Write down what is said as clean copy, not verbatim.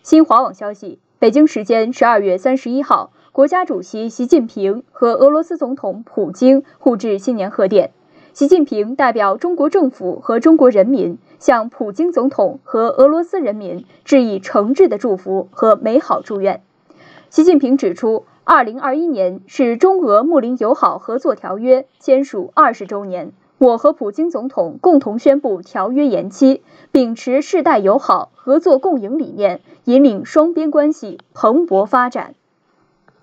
新华网消息，北京时间12月31号，国家主席习近平和俄罗斯总统普京互致新年贺电。习近平代表中国政府和中国人民，向普京总统和俄罗斯人民致以诚挚的祝福和美好祝愿。习近平指出，2021年是中俄睦邻友好合作条约签署20周年。我和普京总统共同宣布条约延期，秉持世代友好、合作共赢理念，引领双边关系蓬勃发展。